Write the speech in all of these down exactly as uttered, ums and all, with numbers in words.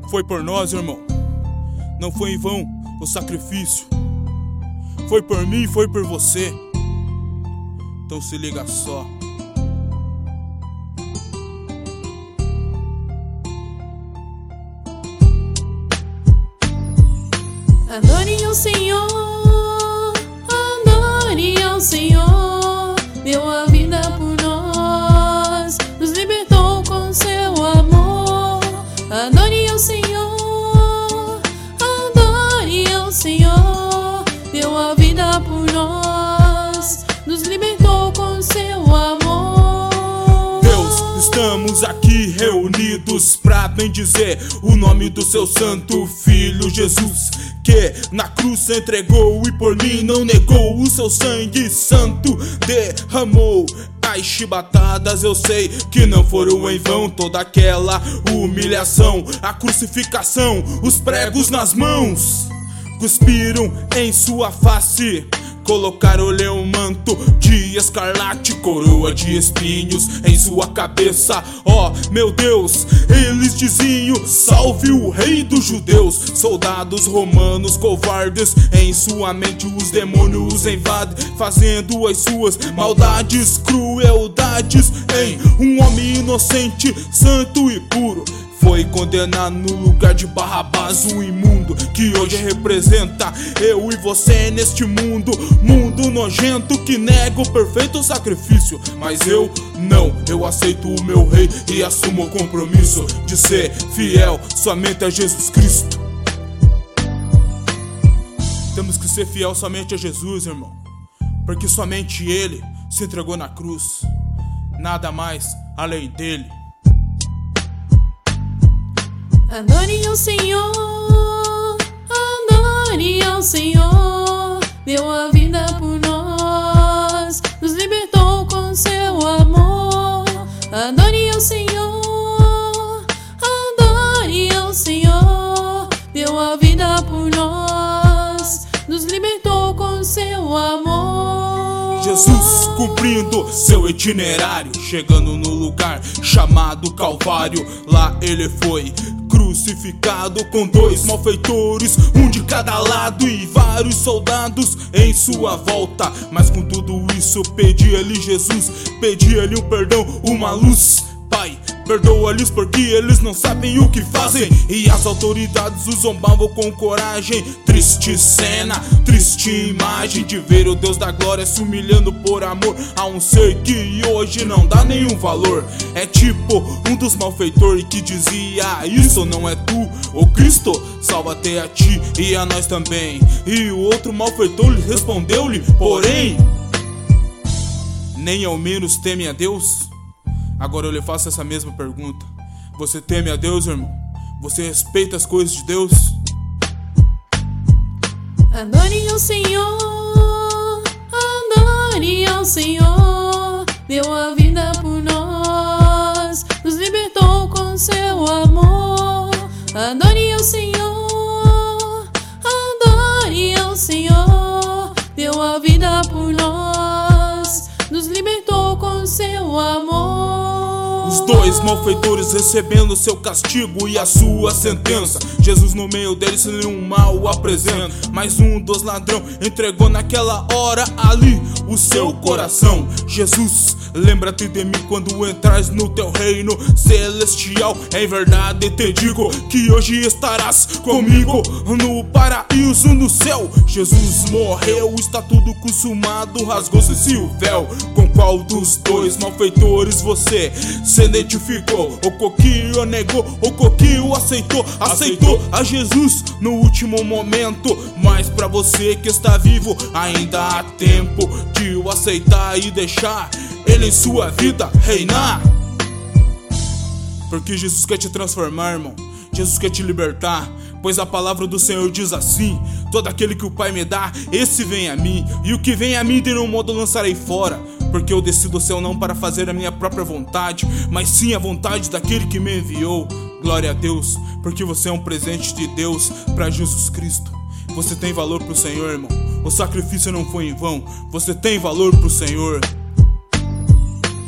Foi por nós, irmão. Não foi em vão o sacrifício. Foi por mim, foi por você. Então se liga só. Adore ao Senhor, adore ao Senhor, deu a vida por nós, nos libertou com seu amor. Adore ao Senhor, adore ao Senhor, deu a vida por nós, nos libertou com seu amor. Deus, estamos aqui reunidos pra bendizer o nome do seu santo filho Jesus, que na cruz se entregou e por mim não negou. O seu sangue santo derramou. As chibatadas eu sei que não foram em vão, toda aquela humilhação, a crucificação, os pregos nas mãos, cuspiram em sua face, colocaram-lhe um manto de escarlate, coroa de espinhos em sua cabeça. Ó, oh, meu Deus, eles diziam: salve o rei dos judeus. Soldados romanos covardes, em sua mente os demônios invadem, fazendo as suas maldades, crueldades em um homem inocente, santo e puro. Foi condenado no lugar de Barrabás, o imundo que hoje representa eu e você neste mundo, mundo nojento que nega o perfeito sacrifício. Mas eu não, eu aceito o meu rei e assumo o compromisso de ser fiel somente a Jesus Cristo. Temos que ser fiel somente a Jesus, irmão, porque somente Ele se entregou na cruz, nada mais além dele. Adore ao Senhor, adore ao Senhor, deu a vida por nós, nos libertou com seu amor. Adore ao Senhor, adore ao Senhor, deu a vida por nós, nos libertou com seu amor. Jesus cumprindo seu itinerário, chegando no lugar chamado Calvário. Lá ele foi crucificado com dois malfeitores, um de cada lado e vários soldados em sua volta. Mas com tudo isso pedia-lhe Jesus, pedia-lhe um perdão, uma luz. Pai, perdoa-lhes porque eles não sabem o que fazem. E as autoridades os zombavam com coragem. Triste cena, triste imagem de ver o Deus da glória se humilhando por amor a um ser que hoje não dá nenhum valor. É tipo um dos malfeitores que dizia: isso não é tu, ô Cristo, salva-te a ti e a nós também. E o outro malfeitor lhe respondeu-lhe: porém, nem ao menos teme a Deus? Agora eu lhe faço essa mesma pergunta: você teme a Deus, irmão? Você respeita as coisas de Deus? Adore ao Senhor, adore ao Senhor, deu a vida por nós, nos libertou com seu amor. Adore ao Senhor, adore ao Senhor, deu a vida por nós, nos libertou com seu amor. Os dois malfeitores recebendo seu castigo e a sua sentença, Jesus no meio deles sem nenhum mal apresenta. Mas um dos ladrões entregou naquela hora ali o seu coração: Jesus, lembra-te de mim quando entrares no teu reino celestial. Em verdade te digo que hoje estarás comigo no paraíso, no céu. Jesus morreu, está tudo consumado, rasgou-se o véu. Com qual dos dois malfeitores você se identificou? O coquinho negou, o coquinho aceitou, aceitou a Jesus no último momento. Mas pra você que está vivo, ainda há tempo de o aceitar e deixar Ele em sua vida reinar. Porque Jesus quer te transformar, irmão. Jesus quer te libertar, pois a palavra do Senhor diz assim: todo aquele que o Pai me dá, esse vem a mim, e o que vem a mim de nenhum modo lançarei fora. Porque eu desci do céu não para fazer a minha própria vontade, mas sim a vontade daquele que me enviou. Glória a Deus, porque você é um presente de Deus para Jesus Cristo. Você tem valor pro Senhor, irmão. O sacrifício não foi em vão. Você tem valor pro Senhor.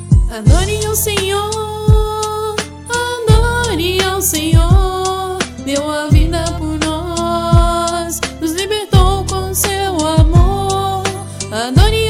Adore ao Senhor, adore ao Senhor, deu a vida por nós, nos libertou com seu amor. Adore